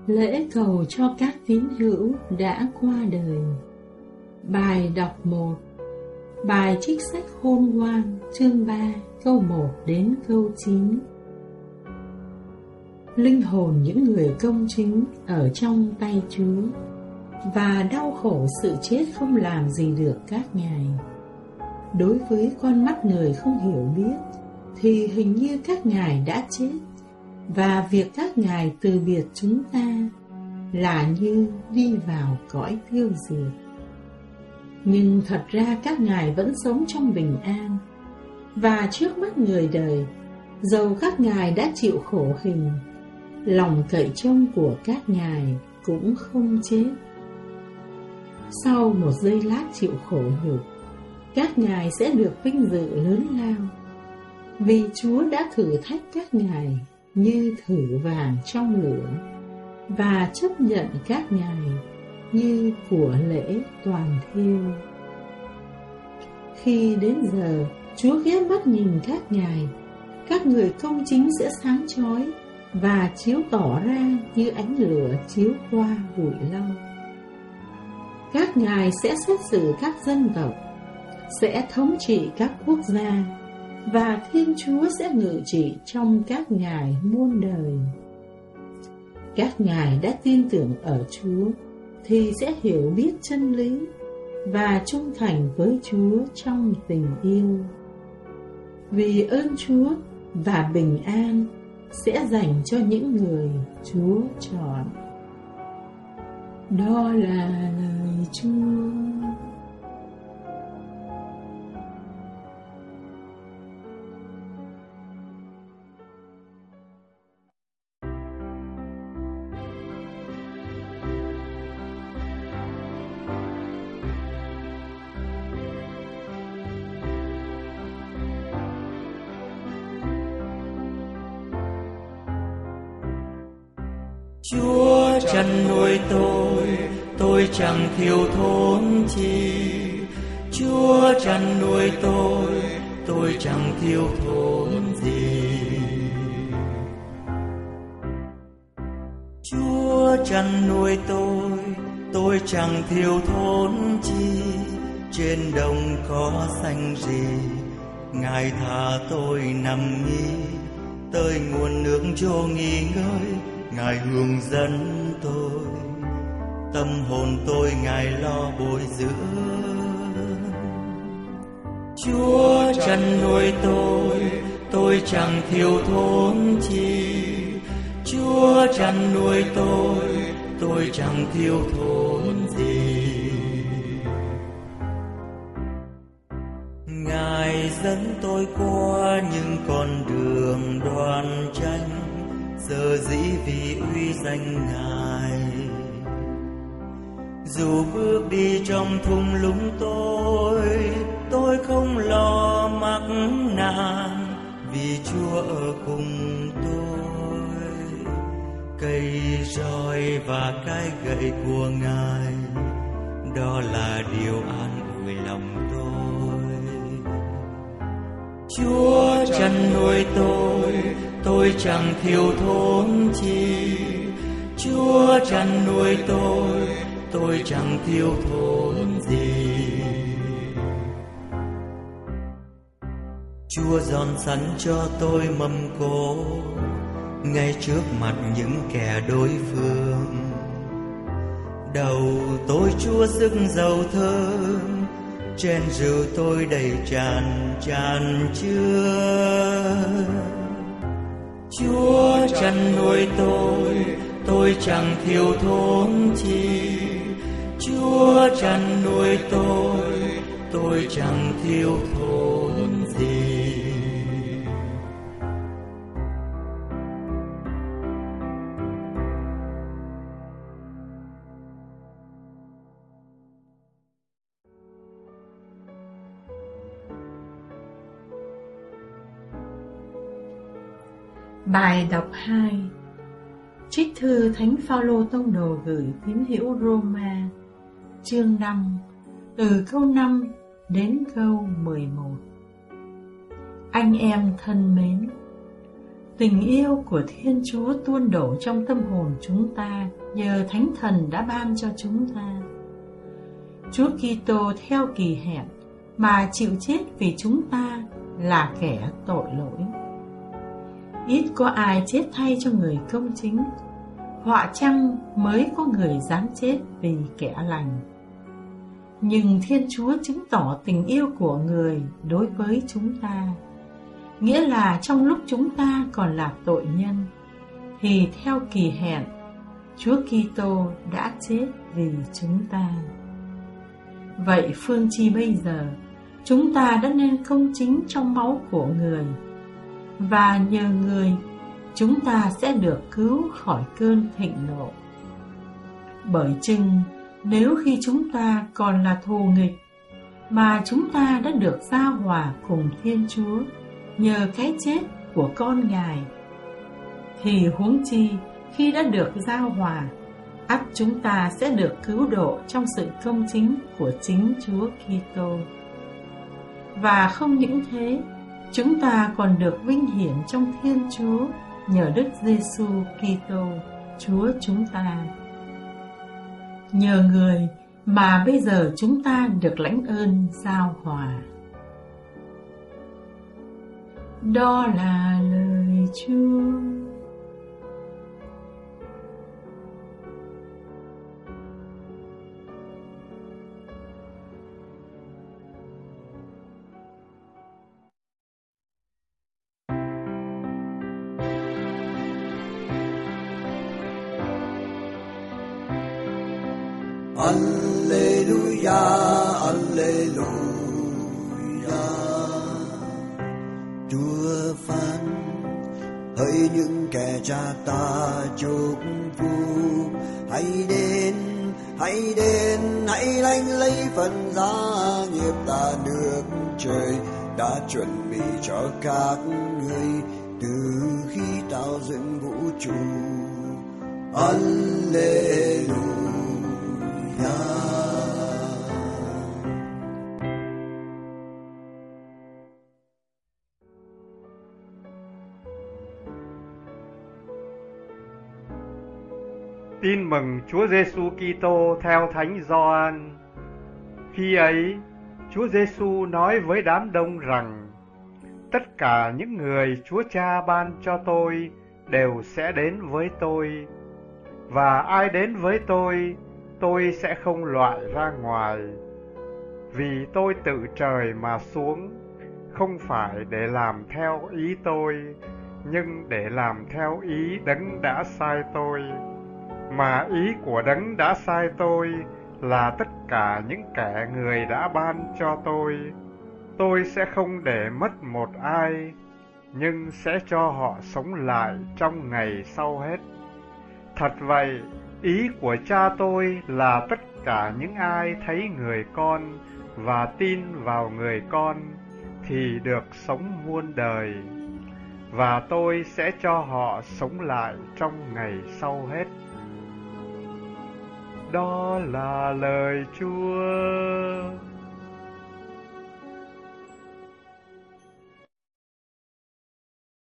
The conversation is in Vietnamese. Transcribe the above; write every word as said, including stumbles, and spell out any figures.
Lễ cầu cho các tín hữu đã qua đời. Bài đọc một. Bài trích sách Khôn Ngoan chương ba câu một đến câu chín. Linh hồn những người công chính ở trong tay Chúa, và đau khổ sự chết không làm gì được các ngài. Đối với con mắt người không hiểu biết thì hình như các ngài đã chết, và việc các ngài từ biệt chúng ta là như đi vào cõi tiêu diệt. Nhưng thật ra các ngài vẫn sống trong bình an, và trước mắt người đời, dầu các ngài đã chịu khổ hình, lòng cậy trông của các ngài cũng không chết. Sau một giây lát chịu khổ nhục, các ngài sẽ được vinh dự lớn lao, vì Chúa đã thử thách các ngài như thử vàng trong lửa, và chấp nhận các ngài như của lễ toàn thiêu. Khi đến giờ Chúa ghé mắt nhìn các ngài, các người công chính sẽ sáng chói và chiếu tỏ ra như ánh lửa chiếu qua bụi lau. Các ngài sẽ xét xử các dân tộc, sẽ thống trị các quốc gia, và Thiên Chúa sẽ ngự trị trong các ngài muôn đời. Các ngài đã tin tưởng ở Chúa thì sẽ hiểu biết chân lý và trung thành với Chúa trong tình yêu. Vì ơn Chúa và bình an sẽ dành cho những người Chúa chọn. Đó là lời Chúa. Chúa chăn nuôi tôi, tôi chẳng thiếu thốn chi. Chúa chăn nuôi tôi, tôi chẳng thiếu thốn gì. Chúa chăn nuôi tôi, tôi chẳng thiếu thốn chi. Trên đồng có xanh gì, Ngài thả tôi nằm nghỉ. Tới nguồn nước cho nghỉ ngơi, Ngài hướng dẫn tôi. Tâm hồn tôi Ngài lo bồi dưỡng. Chúa chăn nuôi tôi, tôi chẳng thiếu thốn chi. Chúa chăn nuôi tôi, tôi chẳng thiếu thốn gì. Ngài dẫn tôi qua những con đường đoan chánh, giờ dĩ vì uy danh Ngài. Dù bước đi trong thung lũng tôi, tôi không lo mắc nạn, vì Chúa ở cùng tôi. Cây roi và cái gậy của Ngài, đó là điều an ủi lòng tôi. Chúa chăn nuôi tôi, tôi chẳng thiếu thốn chi. Chúa chăn nuôi tôi, tôi chẳng thiếu thốn gì. Chúa dọn sẵn cho tôi mâm cỗ ngay trước mặt những kẻ đối phương. Đầu tôi Chúa sức dầu thơm, trên rượu tôi đầy tràn tràn chứa. Chúa chăn nuôi tôi, tôi chẳng thiếu thốn chi. Chúa chăn nuôi tôi, tôi chẳng thiếu thốn gì. Bài đọc hai. Trích thư Thánh Phaolô tông đồ gửi tín hữu Roma, chương năm, từ câu năm đến câu mười một. Anh em thân mến, Tình yêu của Thiên Chúa tuôn đổ trong tâm hồn chúng ta nhờ Thánh Thần đã ban cho chúng ta. Chúa Kitô theo kỳ hẹn mà chịu chết vì chúng ta là kẻ tội lỗi. Ít có ai chết thay cho người công chính, họa chăng mới có người dám chết vì kẻ lành. Nhưng Thiên Chúa chứng tỏ tình yêu của người đối với chúng ta, nghĩa là trong lúc chúng ta còn là tội nhân, thì theo kỳ hẹn, Chúa Kitô đã chết vì chúng ta. Vậy phương chi bây giờ, chúng ta đã nên công chính trong máu của người, và nhờ người, chúng ta sẽ được cứu khỏi cơn thịnh nộ. Bởi chừng nếu khi chúng ta còn là thù nghịch, mà chúng ta đã được giao hòa cùng Thiên Chúa nhờ cái chết của con Ngài, thì huống chi khi đã được giao hòa, ắt chúng ta sẽ được cứu độ trong sự công chính của chính Chúa Kitô. Và không những thế, chúng ta còn được vinh hiển trong Thiên Chúa nhờ Đức Giêsu Kitô, Chúa chúng ta. Nhờ người mà bây giờ chúng ta được lãnh ơn giao hòa. Đó là lời Chúa. Alleluia, Alleluia. Chúa phán hỡi những kẻ cha ta chúc phúc, hãy đến, hãy đến, hãy lãnh lấy phần gia nghiệp ta nước trời đã chuẩn bị cho các ngươi từ khi tạo dựng vũ trụ. Alleluia. Tin mừng Chúa Giêsu Kitô theo Thánh Gioan. Khi ấy, Chúa Giêsu nói với đám đông rằng: tất cả những người Chúa Cha ban cho tôi đều sẽ đến với tôi, và ai đến với tôi, tôi sẽ không loại ra ngoài. Vì tôi từ trời mà xuống, không phải để làm theo ý tôi, nhưng để làm theo ý Đấng đã sai tôi. Mà ý của Đấng đã sai tôi là tất cả những kẻ người đã ban cho tôi. Tôi sẽ không để mất một ai, nhưng sẽ cho họ sống lại trong ngày sau hết. Thật vậy, ý của Cha tôi là tất cả những ai thấy người con và tin vào người con thì được sống muôn đời, và tôi sẽ cho họ sống lại trong ngày sau hết. Đó là lời Chúa.